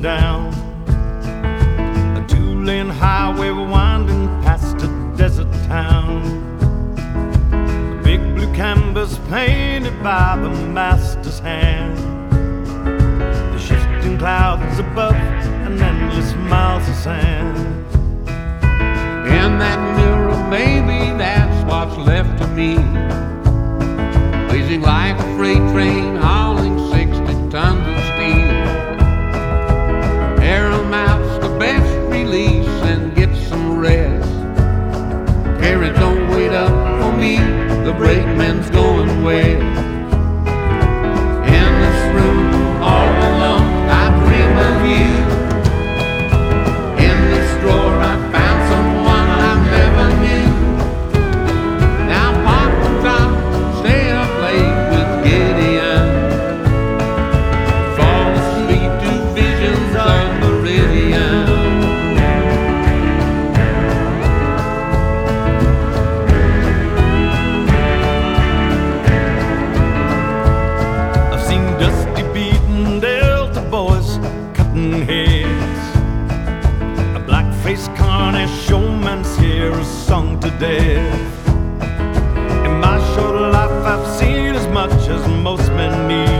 down. A two-lane highway winding past a desert town. The big blue canvas painted by the master's hand. The shifting clouds above and endless miles of sand. In that mirror, maybe that's what's left of me, blazing like a freight train hauling 60 tons of steel. Air 'em out's the best release and get some rest. Carrie, don't wait up for me, the brakeman's going west. In this room, all alone, I dream of you. In this drawer, I found someone I never knew. Now pop and top, stay up late with Gideon. Fall asleep to visions of Meridian. I've seen dusty beaten Delta boys cutting heads. A black-faced carny showman scare a song to death. In my short life I've seen as much as most men need.